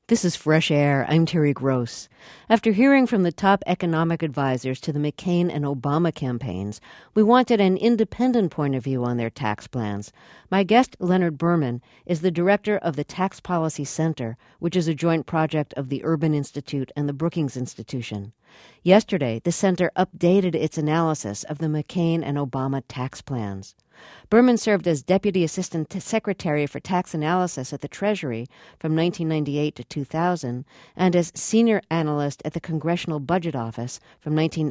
This is Fresh Air. I'm Terry Gross. After hearing from the top economic advisors to the McCain and Obama campaigns, we wanted an independent point of view on their tax plans. My guest, Leonard Berman, is the director of the Tax Policy Center, which is a joint project of the Urban Institute and the Brookings Institution. Yesterday, the center updated its analysis of the McCain and Obama tax plans. Berman served as Deputy Assistant Secretary for Tax Analysis at the Treasury from 1998 to 2000 and as Senior Analyst at the Congressional Budget Office from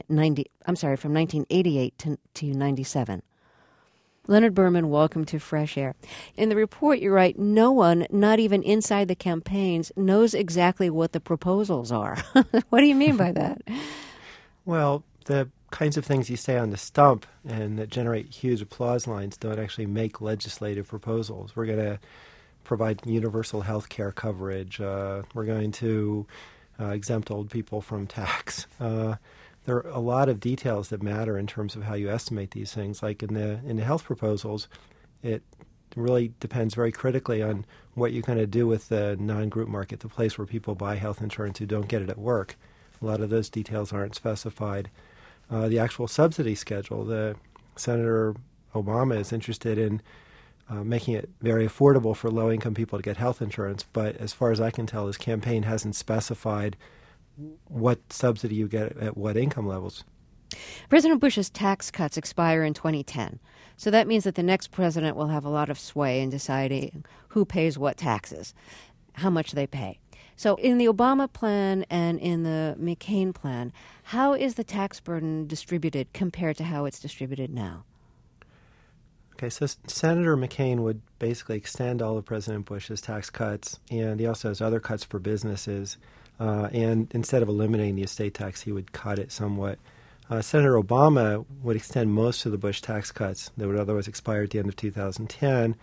1988 to 97. Leonard Berman, welcome to Fresh Air. In the report, you write, no one, not even inside the campaigns, knows exactly what the proposals are. What do you mean by that? Well, the kinds of things you say on the stump and that generate huge applause lines don't actually make legislative proposals. We're going to provide universal health care coverage. We're going to exempt old people from tax. There are a lot of details that matter in terms of how you estimate these things. Like in the health proposals, it really depends very critically on what you're going to do with the non-group market, the place where people buy health insurance who don't get it at work. A lot of those details aren't specified. The actual subsidy schedule, Senator Obama is interested in making it very affordable for low-income people to get health insurance, but as far as I can tell, his campaign hasn't specified what subsidy you get at what income levels. President Bush's tax cuts expire in 2010, so that means that the next president will have a lot of sway in deciding who pays what taxes, how much they pay. So in the Obama plan and in the McCain plan, how is the tax burden distributed compared to how it's distributed now? Okay, so Senator McCain would basically extend all of President Bush's tax cuts, and he also has other cuts for businesses. And instead of eliminating the estate tax, he would cut it somewhat. Senator Obama would extend most of the Bush tax cuts that would otherwise expire at the end of 2010,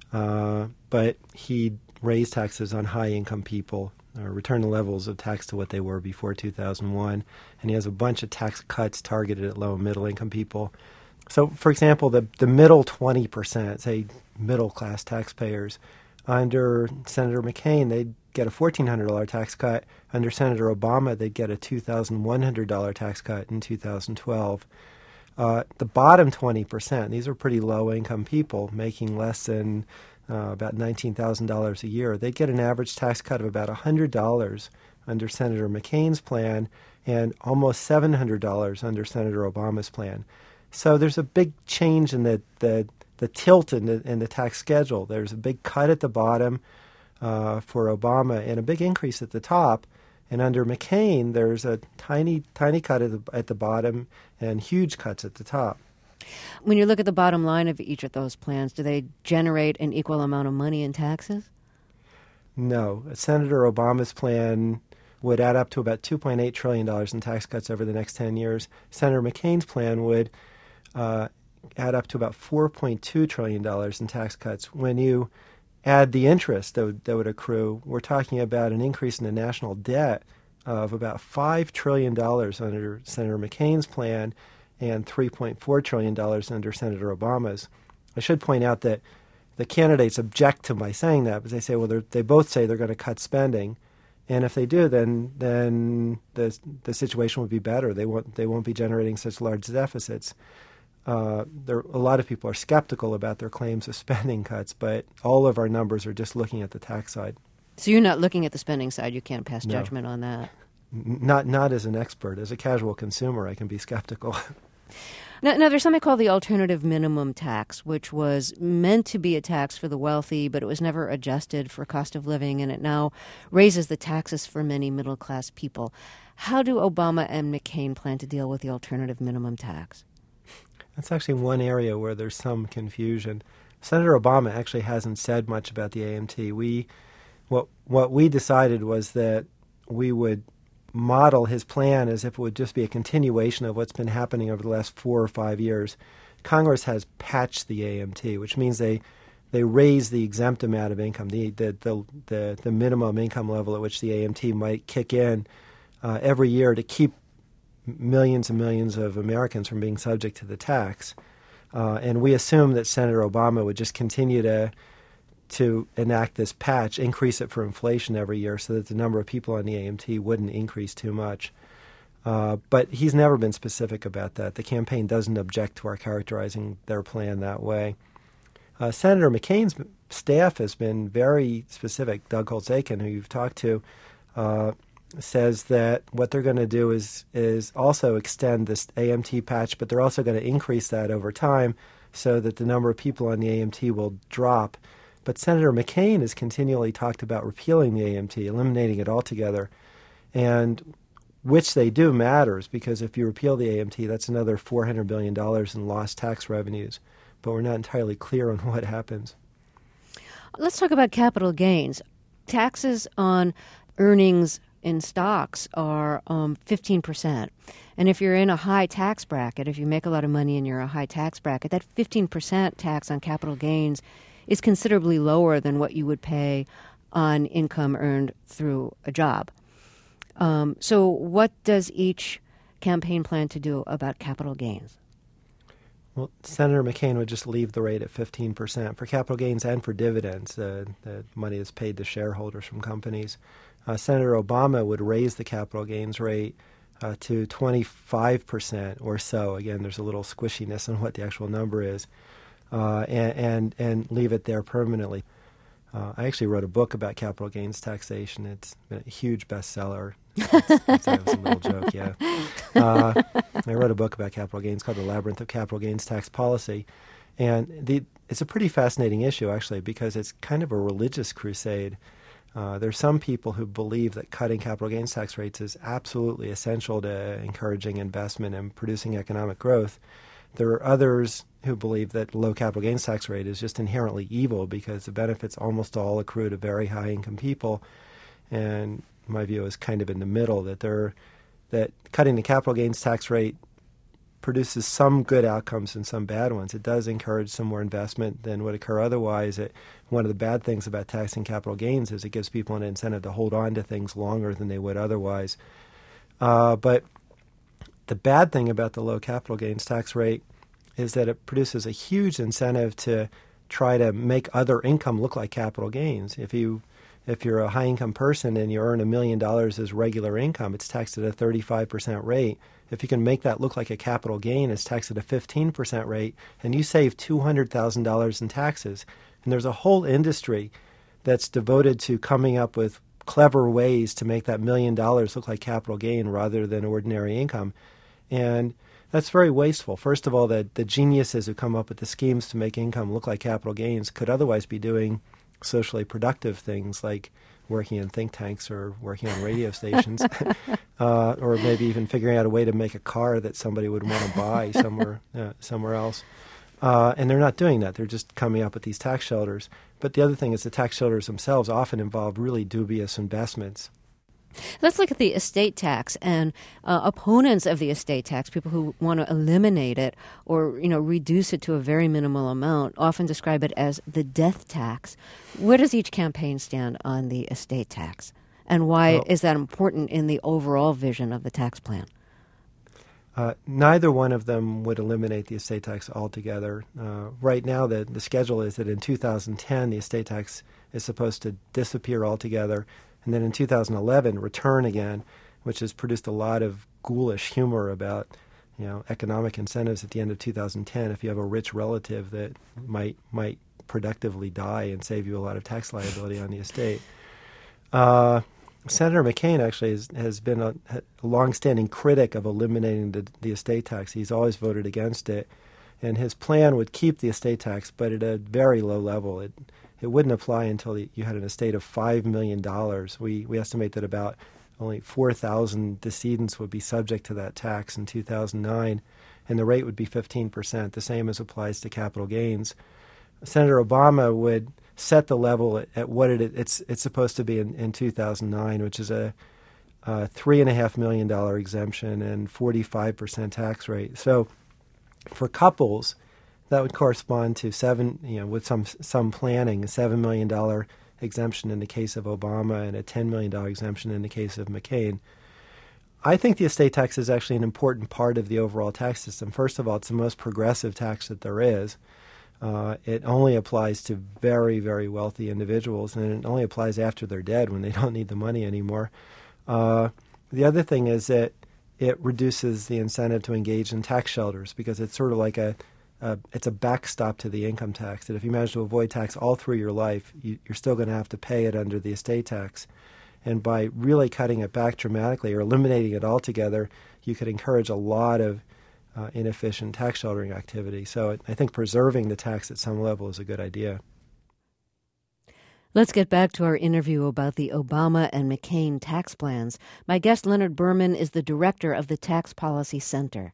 but he'd raise taxes on high-income people, or return the levels of tax to what they were before 2001. And he has a bunch of tax cuts targeted at low and middle-income people. So, for example, the middle 20%, say middle-class taxpayers, under Senator McCain, they'd get a $1,400 tax cut. Under Senator Obama, they'd get a $2,100 tax cut in 2012. The bottom 20%, these are pretty low-income people making less than about $19,000 a year. They get an average tax cut of about $100 under Senator McCain's plan and almost $700 under Senator Obama's plan. So there's a big change in the tilt in the tax schedule. There's a big cut at the bottom for Obama and a big increase at the top. And under McCain, there's a tiny cut at the bottom and huge cuts at the top. When you look at the bottom line of each of those plans, do they generate an equal amount of money in taxes? No. Senator Obama's plan would add up to about $2.8 trillion in tax cuts over the next 10 years. Senator McCain's plan would add up to about $4.2 trillion in tax cuts. When you add the interest that would accrue, we're talking about an increase in the national debt of about $5 trillion under Senator McCain's plan and $3.4 trillion under Senator Obama's. I should point out that the candidates object to my saying that, because they say, well, they both say they're going to cut spending, and if they do, then the situation would be better. They won't be generating such large deficits. A lot of people are skeptical about their claims of spending cuts, but all of our numbers are just looking at the tax side. So you're not looking at the spending side. You can't pass judgment on that. Not as an expert. As a casual consumer, I can be skeptical. Now, there's something called the alternative minimum tax, which was meant to be a tax for the wealthy, but it was never adjusted for cost of living, and it now raises the taxes for many middle-class people. How do Obama and McCain plan to deal with the alternative minimum tax? That's actually one area where there's some confusion. Senator Obama actually hasn't said much about the AMT. What we decided was that we would model his plan as if it would just be a continuation of what's been happening over the last 4 or 5 years. Congress has patched the AMT, which means they raise the exempt amount of income, the minimum income level at which the AMT might kick in every year to keep millions and millions of Americans from being subject to the tax. And we assume that Senator Obama would just continue to to enact this patch, increase it for inflation every year so that the number of people on the AMT wouldn't increase too much. But he's never been specific about that. The campaign doesn't object to our characterizing their plan that way. Senator McCain's staff has been very specific. Doug Holtz-Eakin, who you've talked to, says that what they're going to do is also extend this AMT patch, but they're also going to increase that over time so that the number of people on the AMT will drop. But Senator McCain has continually talked about repealing the AMT, eliminating it altogether. And which they do matters, because if you repeal the AMT, that's another $400 billion in lost tax revenues. But we're not entirely clear on what happens. Let's talk about capital gains. Taxes on earnings in stocks are 15%. And if you're in a high tax bracket, if you make a lot of money and you're a high tax bracket, that 15% tax on capital gains is considerably lower than what you would pay on income earned through a job. So what does each campaign plan to do about capital gains? Well, Senator McCain would just leave the rate at 15% for capital gains and for dividends, the money is paid to shareholders from companies. Senator Obama would raise the capital gains rate to 25% or so. Again, there's a little squishiness on what the actual number is, and leave it there permanently. I actually wrote a book about capital gains taxation. It's been a huge bestseller. That was a little joke, yeah. I wrote a book about capital gains called The Labyrinth of Capital Gains Tax Policy. And it's a pretty fascinating issue, actually, because it's kind of a religious crusade. There's some people who believe that cutting capital gains tax rates is absolutely essential to encouraging investment and producing economic growth. There are others who believe that low capital gains tax rate is just inherently evil because the benefits almost all accrue to very high-income people. And my view is kind of in the middle, that cutting the capital gains tax rate produces some good outcomes and some bad ones. It does encourage some more investment than would occur otherwise. One of the bad things about taxing capital gains is it gives people an incentive to hold on to things longer than they would otherwise. But the bad thing about the low capital gains tax rate is that it produces a huge incentive to try to make other income look like capital gains. If you're a high-income person and you earn $1 million as regular income, it's taxed at a 35% rate. If you can make that look like a capital gain, it's taxed at a 15% rate, and you save $200,000 in taxes. And there's a whole industry that's devoted to coming up with clever ways to make that $1 million look like capital gain rather than ordinary income. And that's very wasteful. First of all, the geniuses who come up with the schemes to make income look like capital gains could otherwise be doing socially productive things like working in think tanks or working on radio stations, or maybe even figuring out a way to make a car that somebody would want to buy somewhere else. And they're not doing that. They're just coming up with these tax shelters. But the other thing is the tax shelters themselves often involve really dubious investments. Let's look at the estate tax, and opponents of the estate tax, people who want to eliminate it or reduce it to a very minimal amount, often describe it as the death tax. Where does each campaign stand on the estate tax, and why is that important in the overall vision of the tax plan? Neither one of them would eliminate the estate tax altogether. Right now, the schedule is that in 2010, the estate tax is supposed to disappear altogether, and then in 2011 return again, which has produced a lot of ghoulish humor about economic incentives at the end of 2010 if you have a rich relative that might productively die and save you a lot of tax liability on the estate. Senator McCain actually has been a longstanding critic of eliminating the estate tax. He's always voted against it, and his plan would keep the estate tax, but at a very low level. It wouldn't apply until you had an estate of $5 million. We estimate that about only 4,000 decedents would be subject to that tax in 2009, and the rate would be 15%, the same as applies to capital gains. Senator Obama would set the level at what it's supposed to be in 2009, which is a $3.5 million exemption and 45% tax rate. So for couples, that would correspond to with some planning, a $7 million exemption in the case of Obama and a $10 million exemption in the case of McCain. I think the estate tax is actually an important part of the overall tax system. First of all, it's the most progressive tax that there is. It only applies to very, very wealthy individuals, and it only applies after they're dead when they don't need the money anymore. The other thing is that it reduces the incentive to engage in tax shelters because it's sort of like it's a backstop to the income tax. That if you manage to avoid tax all through your life, you're still going to have to pay it under the estate tax. And by really cutting it back dramatically or eliminating it altogether, you could encourage a lot of inefficient tax sheltering activity. So I think preserving the tax at some level is a good idea. Let's get back to our interview about the Obama and McCain tax plans. My guest, Leonard Berman, is the director of the Tax Policy Center.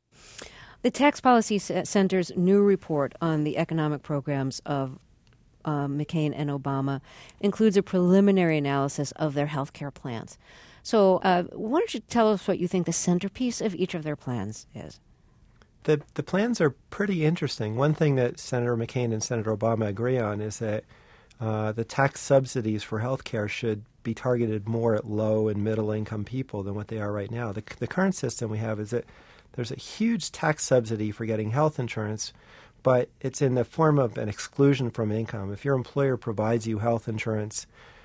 The Tax Policy Center's new report on the economic programs of McCain and Obama includes a preliminary analysis of their health care plans. So why don't you tell us what you think the centerpiece of each of their plans is? The plans are pretty interesting. One thing that Senator McCain and Senator Obama agree on is that the tax subsidies for health care should be targeted more at low and middle income people than what they are right now. The current system we have is that there's a huge tax subsidy for getting health insurance, but it's in the form of an exclusion from income. If your employer provides you health insurance,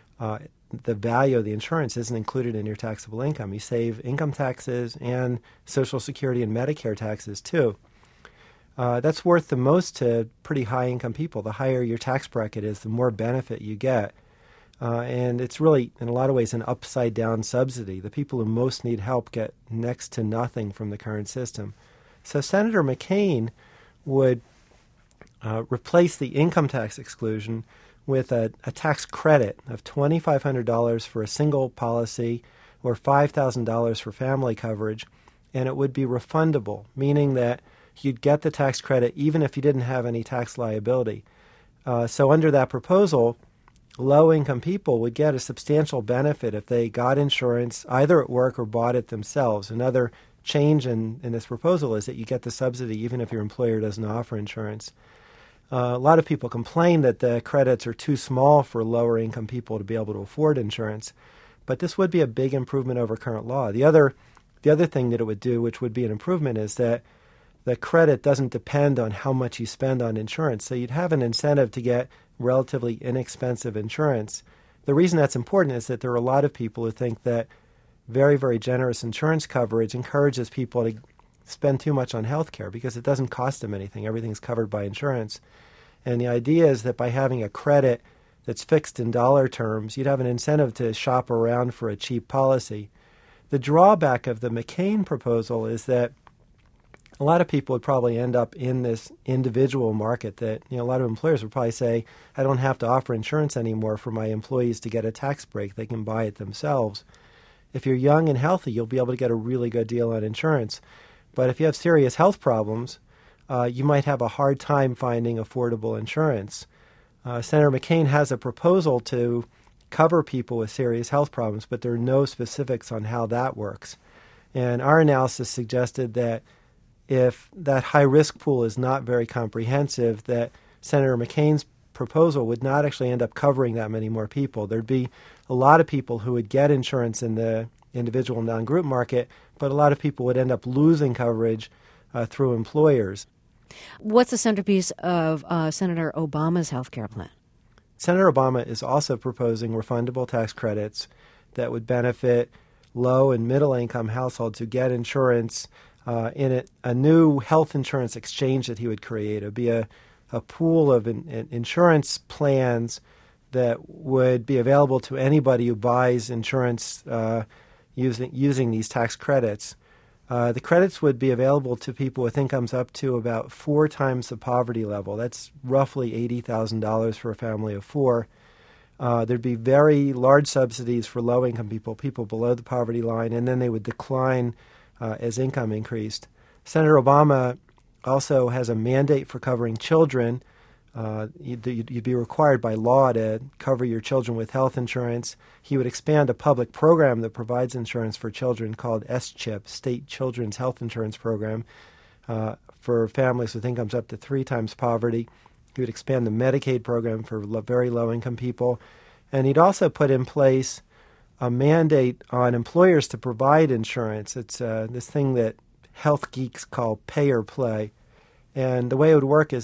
the value of the insurance isn't included in your taxable income. You save income taxes and Social Security and Medicare taxes too. That's worth the most to pretty high-income people. The higher your tax bracket is, the more benefit you get. And it's really, in a lot of ways, an upside-down subsidy. The people who most need help get next to nothing from the current system. So Senator McCain would replace the income tax exclusion with a tax credit of $2,500 for a single policy or $5,000 for family coverage, and it would be refundable, meaning that you'd get the tax credit even if you didn't have any tax liability. So under that proposal, low-income people would get a substantial benefit if they got insurance either at work or bought it themselves. Another change in this proposal is that you get the subsidy even if your employer doesn't offer insurance. A lot of people complain that the credits are too small for lower-income people to be able to afford insurance, but this would be a big improvement over current law. The other thing that it would do, which would be an improvement, is that the credit doesn't depend on how much you spend on insurance. So you'd have an incentive to get relatively inexpensive insurance. The reason that's important is that there are a lot of people who think that very, very generous insurance coverage encourages people to spend too much on health care because it doesn't cost them anything. Everything's covered by insurance. And the idea is that by having a credit that's fixed in dollar terms, you'd have an incentive to shop around for a cheap policy. The drawback of the McCain proposal is that a lot of people would probably end up in this individual market that, a lot of employers would probably say, I don't have to offer insurance anymore for my employees to get a tax break. They can buy it themselves. If you're young and healthy, you'll be able to get a really good deal on insurance. But if you have serious health problems, you might have a hard time finding affordable insurance. Senator McCain has a proposal to cover people with serious health problems, but there are no specifics on how that works. And our analysis suggested that if that high-risk pool is not very comprehensive, that Senator McCain's proposal would not actually end up covering that many more people. There'd be a lot of people who would get insurance in the individual non-group market, but a lot of people would end up losing coverage through employers. What's the centerpiece of Senator Obama's health care plan? Senator Obama is also proposing refundable tax credits that would benefit low and middle-income households who get insurance in a new health insurance exchange that he would create. It would be a pool of insurance plans that would be available to anybody who buys insurance using these tax credits. The credits would be available to people with incomes up to about 4 times the poverty level. That's roughly $80,000 for a family of 4. There'd be very large subsidies for low-income people below the poverty line, and then they would decline as income increased. Senator Obama also has a mandate for covering children. You'd be required by law to cover your children with health insurance. He would expand a public program that provides insurance for children called SCHIP, State Children's Health Insurance Program, for families with incomes up to 3 times poverty. He would expand the Medicaid program for very low-income people. And he'd also put in place a mandate on employers to provide insurance. It's this thing that health geeks call pay or play. And the way it would work is that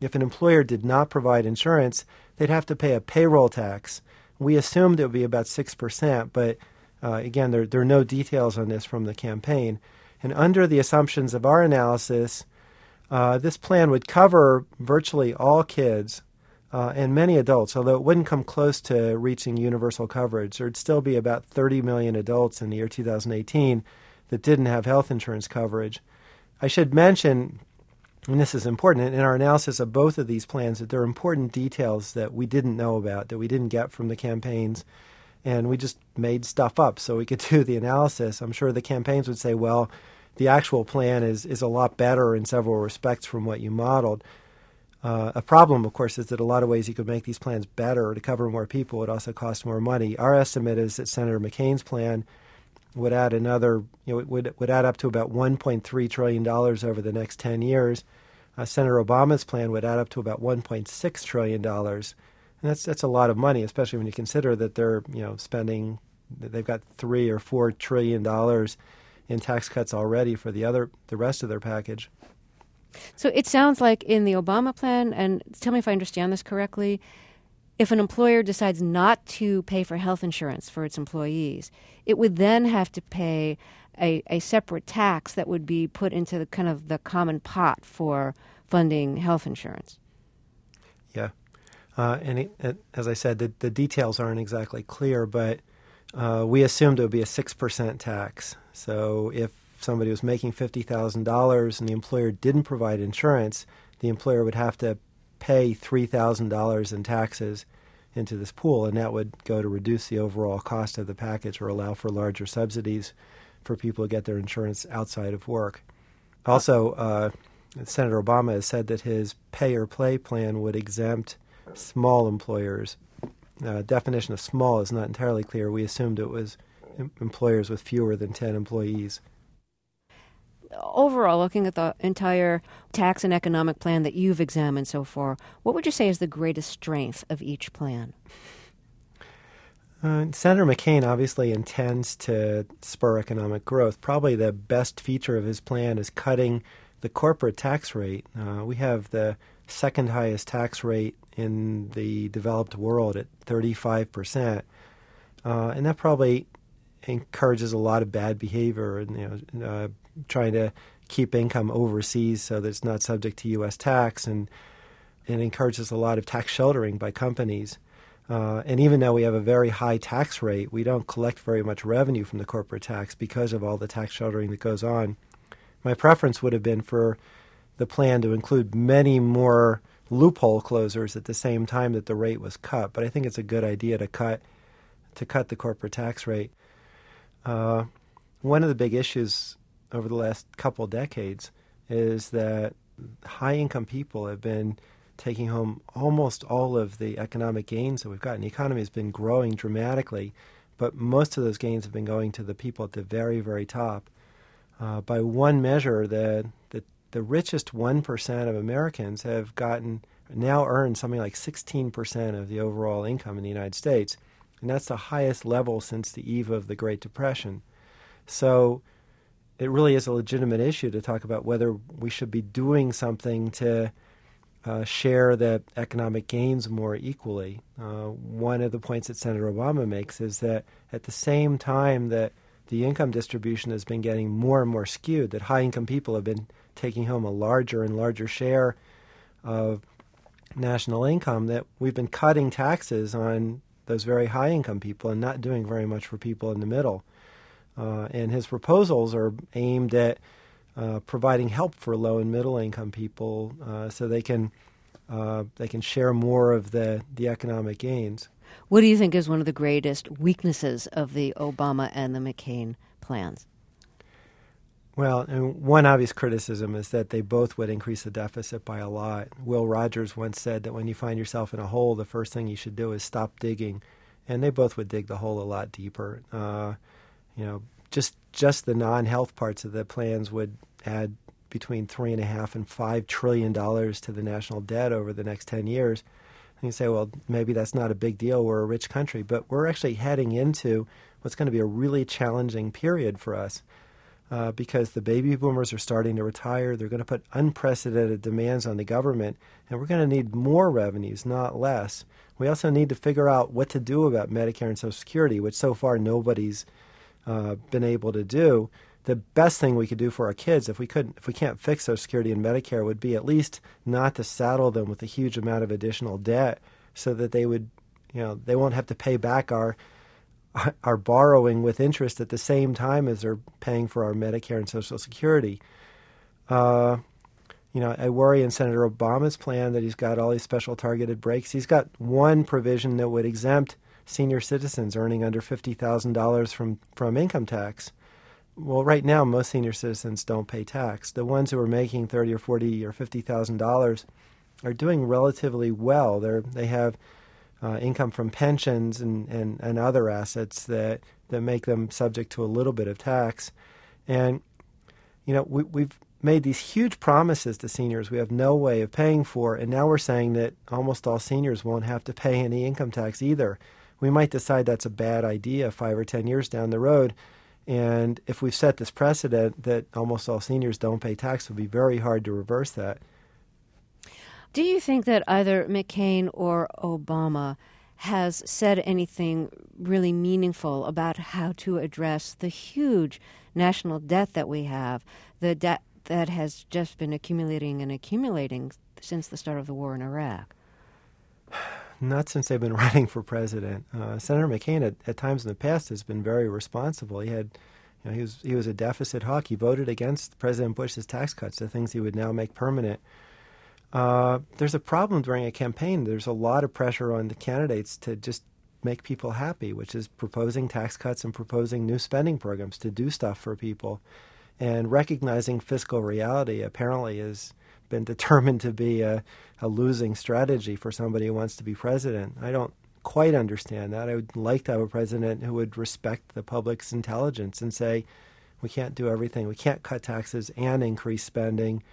if an employer did not provide insurance, they'd have to pay a payroll tax. We assumed it would be about 6%, but again, there are no details on this from the campaign. And under the assumptions of our analysis, this plan would cover virtually all kids and many adults, although it wouldn't come close to reaching universal coverage. There'd still be about 30 million adults in the year 2018 that didn't have health insurance coverage. I should mention, and this is important, in our analysis of both of these plans, that there are important details that we didn't know about, that we didn't get from the campaigns, and we just made stuff up so we could do the analysis. I'm sure the campaigns would say, well, the actual plan is a lot better in several respects from what you modeled. A problem, of course, is that a lot of ways you could make these plans better to cover more people would also cost more money. Our estimate is that Senator McCain's plan would add another, would add up to about $1.3 trillion over the next 10 years. Senator Obama's plan would add up to about $1.6 trillion. And that's a lot of money, especially when you consider that they're spending, they've got $3 or $4 trillion in tax cuts already for the rest of their package. So it sounds like in the Obama plan, and tell me if I understand this correctly, if an employer decides not to pay for health insurance for its employees, it would then have to pay a separate tax that would be put into the kind of the common pot for funding health insurance. Yeah. As I said, the details aren't exactly clear, but we assumed it would be a 6% tax. So if somebody was making $50,000 and the employer didn't provide insurance, the employer would have to pay $3,000 in taxes into this pool, and that would go to reduce the overall cost of the package or allow for larger subsidies for people to get their insurance outside of work. Also, Senator Obama has said that his pay or play plan would exempt small employers. Definition of small is not entirely clear. We assumed it was employers with fewer than 10 employees. Overall, looking at the entire tax and economic plan that you've examined so far, what would you say is the greatest strength of each plan? Senator McCain obviously intends to spur economic growth. Probably the best feature of his plan is cutting the corporate tax rate. We have the second highest tax rate in the developed world at 35%. And that probably encourages a lot of bad behavior and trying to keep income overseas so that it's not subject to U.S. tax, and encourages a lot of tax sheltering by companies. And even though we have a very high tax rate, we don't collect very much revenue from the corporate tax because of all the tax sheltering that goes on. My preference would have been for the plan to include many more loophole closers at the same time that the rate was cut, but I think it's a good idea to cut the corporate tax rate. One of the big issues over the last couple decades is that high-income people have been taking home almost all of the economic gains that we've gotten. The economy has been growing dramatically, but most of those gains have been going to the people at the very, very top. By one measure, the richest 1% of Americans have now earned something like 16% of the overall income in the United States, and that's the highest level since the eve of the Great Depression. So it really is a legitimate issue to talk about whether we should be doing something to share the economic gains more equally. One of the points that Senator Obama makes is that at the same time that the income distribution has been getting more and more skewed, that high-income people have been taking home a larger and larger share of national income, that we've been cutting taxes on those very high-income people and not doing very much for people in the middle. And his proposals are aimed at providing help for low and middle income people so they can share more of the economic gains. What do you think is one of the greatest weaknesses of the Obama and the McCain plans? Well, and one obvious criticism is that they both would increase the deficit by a lot. Will Rogers once said that when you find yourself in a hole, the first thing you should do is stop digging. And they both would dig the hole a lot deeper. Just the non-health parts of the plans would add between $3.5 and $5 trillion to the national debt over the next 10 years. And you say, well, maybe that's not a big deal. We're a rich country. But we're actually heading into what's going to be a really challenging period for us. because the baby boomers are starting to retire. They're going to put unprecedented demands on the government, and we're going to need more revenues, not less. We also need to figure out what to do about Medicare and Social Security, which so far nobody's been able to do. The best thing we could do for our kids, if we can't fix Social Security and Medicare, would be at least not to saddle them with a huge amount of additional debt, so that they would, they won't have to pay back our borrowing with interest at the same time as they're paying for our Medicare and Social Security. I worry in Senator Obama's plan that he's got all these special targeted breaks. He's got one provision that would exempt senior citizens earning under $50,000 from income tax. Well, right now, most senior citizens don't pay tax. The ones who are making $30,000 or $40,000 or $50,000 are doing relatively well. They have income from pensions and other assets that make them subject to a little bit of tax. And, we've made these huge promises to seniors we have no way of paying for, and now we're saying that almost all seniors won't have to pay any income tax either. We might decide that's a bad idea 5 or 10 years down the road. And if we've set this precedent that almost all seniors don't pay tax, it will be very hard to reverse that. Do you think that either McCain or Obama has said anything really meaningful about how to address the huge national debt that we have, the debt that has just been accumulating since the start of the war in Iraq? Not since they've been running for president. Senator McCain, at times in the past, has been very responsible. He was a deficit hawk. He voted against President Bush's tax cuts, the things he would now make permanent. There's a problem during a campaign. There's a lot of pressure on the candidates to just make people happy, which is proposing tax cuts and proposing new spending programs to do stuff for people. And recognizing fiscal reality apparently has been determined to be a losing strategy for somebody who wants to be president. I don't quite understand that. I would like to have a president who would respect the public's intelligence and say, we can't do everything. We can't cut taxes and increase spending.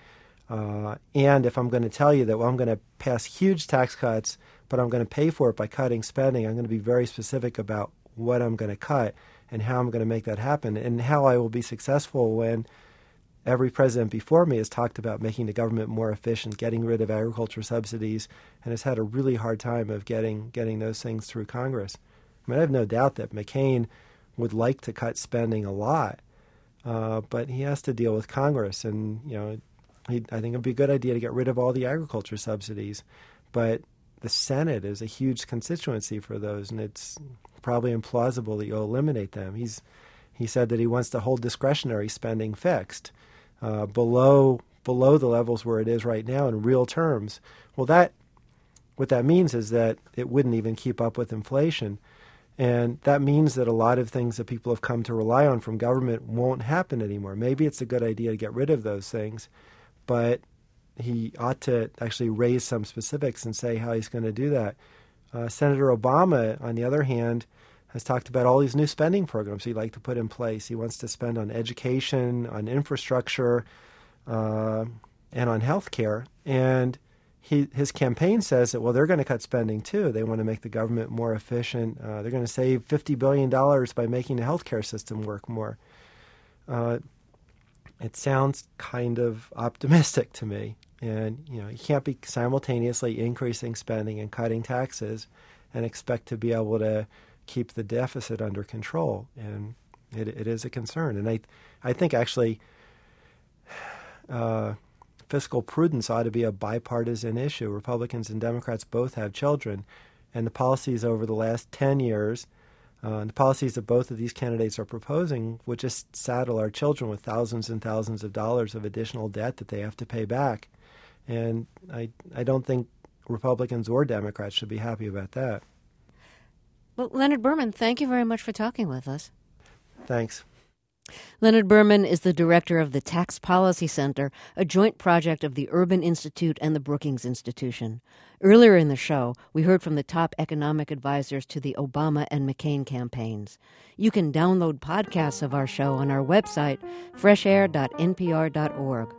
And if I'm going to tell you that, I'm going to pass huge tax cuts, but I'm going to pay for it by cutting spending, I'm going to be very specific about what I'm going to cut and how I'm going to make that happen, and how I will be successful when every president before me has talked about making the government more efficient, getting rid of agriculture subsidies, and has had a really hard time of getting those things through Congress. I have no doubt that McCain would like to cut spending a lot, but he has to deal with Congress, and I think it would be a good idea to get rid of all the agriculture subsidies, but the Senate is a huge constituency for those, and it's probably implausible that you'll eliminate them. He said that he wants to hold discretionary spending fixed below the levels where it is right now in real terms. Well, what that means is that it wouldn't even keep up with inflation, and that means that a lot of things that people have come to rely on from government won't happen anymore. Maybe it's a good idea to get rid of those things, but he ought to actually raise some specifics and say how he's going to do that. Senator Obama, on the other hand, has talked about all these new spending programs he'd like to put in place. He wants to spend on education, on infrastructure, and on health care. And his campaign says that, they're going to cut spending too. They want to make the government more efficient. They're going to save $50 billion by making the health care system work more. It sounds kind of optimistic to me. And, you can't be simultaneously increasing spending and cutting taxes and expect to be able to keep the deficit under control. And it is a concern. And I think actually fiscal prudence ought to be a bipartisan issue. Republicans and Democrats both have children. And the policies over the last 10 years, the policies that both of these candidates are proposing would just saddle our children with thousands and thousands of dollars of additional debt that they have to pay back. And I don't think Republicans or Democrats should be happy about that. Well, Leonard Berman, thank you very much for talking with us. Thanks. Leonard Berman is the director of the Tax Policy Center, a joint project of the Urban Institute and the Brookings Institution. Earlier in the show, we heard from the top economic advisors to the Obama and McCain campaigns. You can download podcasts of our show on our website, freshair.npr.org.